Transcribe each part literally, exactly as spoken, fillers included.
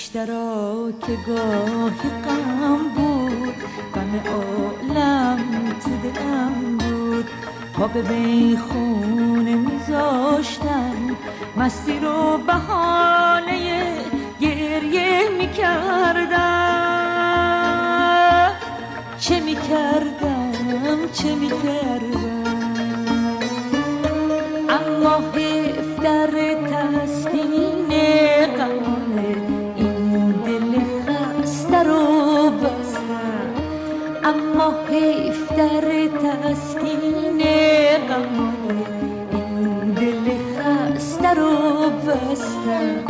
اشتراک گاهی غم بود، غم عالم تو دلم بود. پا به میخونه میذاشتم، مستی رو بهانه گریه میکردم. چه میکردم چه میکردم اما حیف در تسکین غم این دل خسته رو بستم. اما حیف در تسکین غم این دل خسته رو بستم.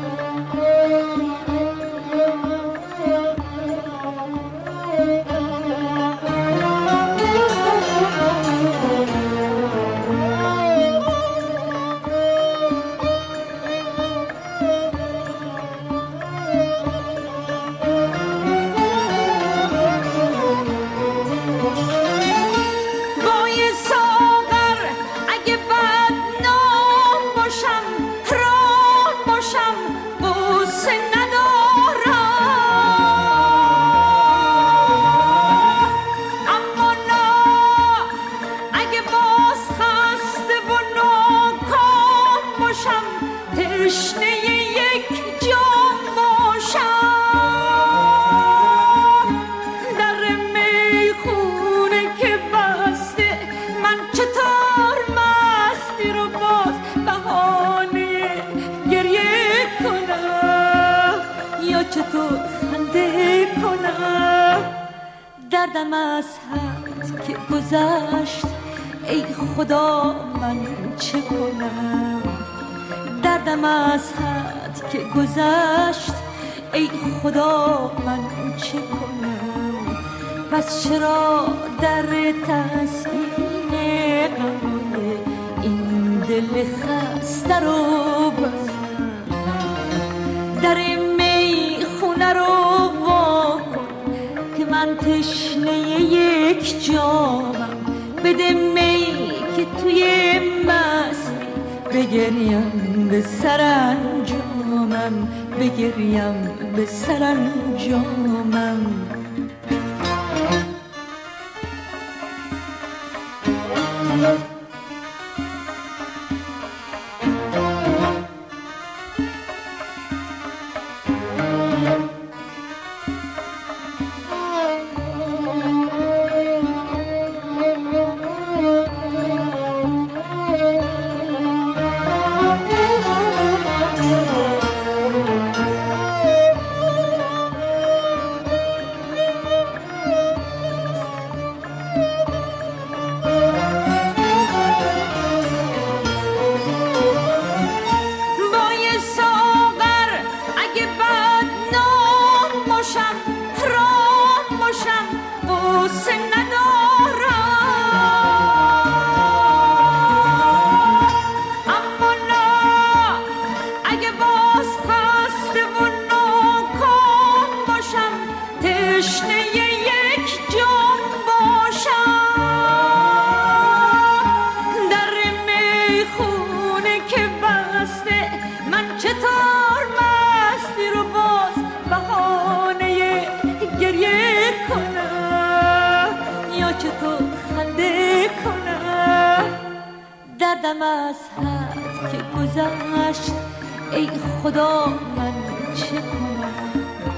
دردم از حد که گذشت، ای خدا من چه کنم. دردم از حد که گذشت، ای خدا من چه کنم. پس چرا در تسکین غم این دل خسته رو بستم. در میخونه رو من تشنه یک جامم، بده می که توی مستی بگریم به سرانجامم، بگریم به سرانجامم. دردم از حد که گذشت، ای خدا من چه کنم.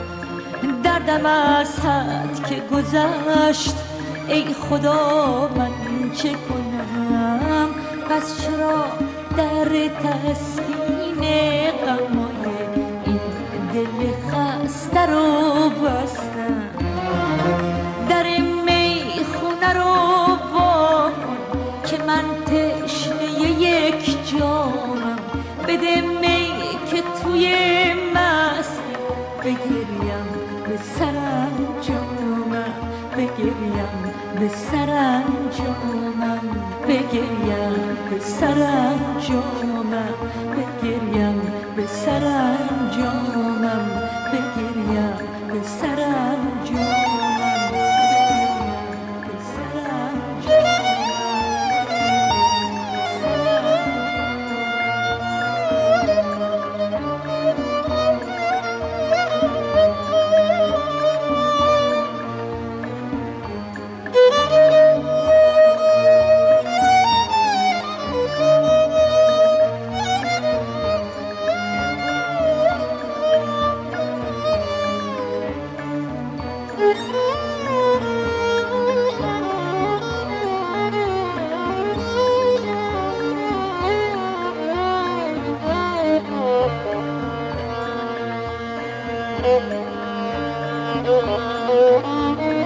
دردم از حد که گذشت، ای خدا من چه کنم. پس چرا در تسکین غمای این دل خسته رو بستم. در میخونه رو وا کن که من تشنه یک جامم، بده می که توی مستی بگریم به سرانجامم، بگریم به سرانجامم، بگریم به سرانجامم، بگریم به سرانجامم، بگریم به سرانجامم. Thank you.